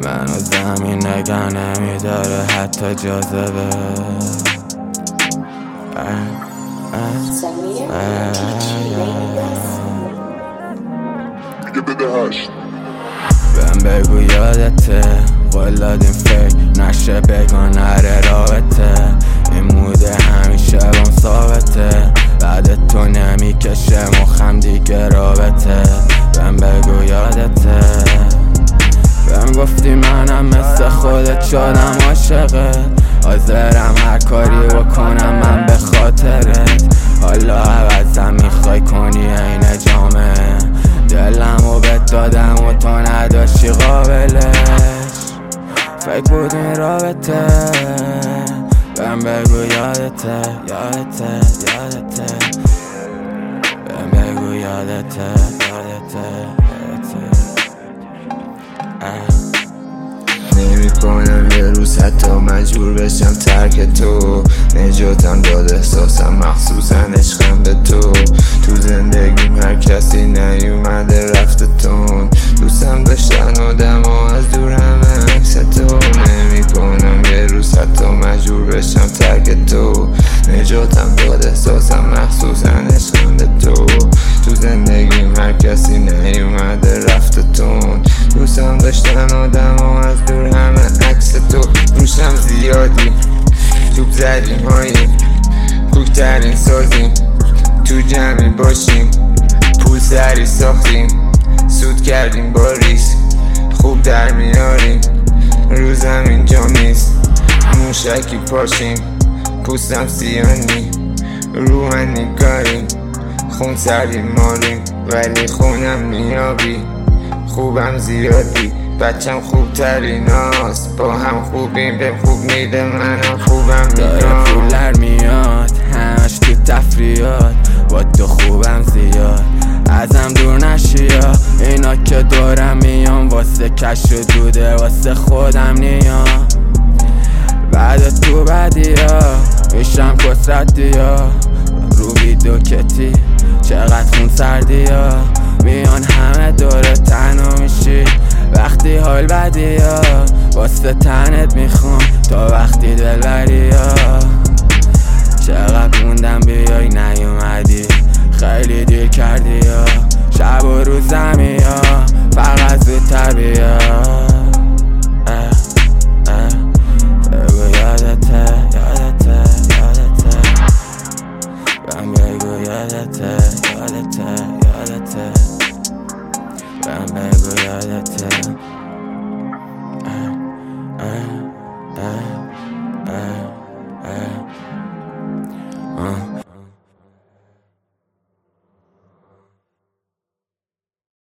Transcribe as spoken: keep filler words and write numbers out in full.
منو زمین نگه نمیداره حتی جاذبه. بهم بگو یادته قول دادیم فکر نشه بگانره رابطه، این موده همیشه بام ثابته، بعد تو نمیکشه مخم دیگه رابطه. بهم بگو یادته بهم گفتی منم مثل خودت شدم عاشقت، حاضرم هر کاری بکنم من به خاطرت، حالا عوضم میخوای کنی این جامعه، دلمو بهت دادم و تو نداشتی قابلش، فکر بود این رابطه. بهم بگو یادته یادته یادته بهم بگو یادته یادته یادته نمی کنم یه روز حتی مجبور بشم ترک تو، نجاتم داد احساسم مخصوصا عشقم به تو، تو زندگیم هر کسی نیومده رفته تون، دوستم داشتن آدم ها از دور همه عکس تو، نمی کنم یه روز حتی مجبور بشم ترک تو، نجاتم داد احساسم مخصوصا عشقم به تو، تو زندگیم هر کسی نیومده رفته تون، دوستم داشتن آدم ها از دور همه عکس تو، روشم زیادی توپ زدیم هاییم کوکترین سازیم، تو جمعی باشیم پول سری ساختیم، سود کردیم با ریسک خوب در میاریم، روزم اینجا نیست موشکی پاشیم، پوستم سیانی روحنی کاریم، خون سری ماریم ولی خونم میابی، خوبم زیادی بچم خوب ترین هاست، با هم خوبیم به خوب میده منم خوبم داره پولر میاد همش تو تفریات، با تو خوبم زیاد ازم دور نشیا، اینا که دورم میان واسه کش و دوده واسه خودم نیام، بعد تو بدیا میشم کسرتیا، رو ویدو کتی چقدر خون سردیا، میان همه دور تنها میشی وقتی حال بدیا، واسه تنت میخوام تا وقتی دل بریا، چقدر موندم بیای نیومدی خیلی دیر کردی یا شب و روزمی یا فقط زودتر بیا. بگو یادته یادته یادته بهم بگو یادته یادته یادته بهم بگو یادته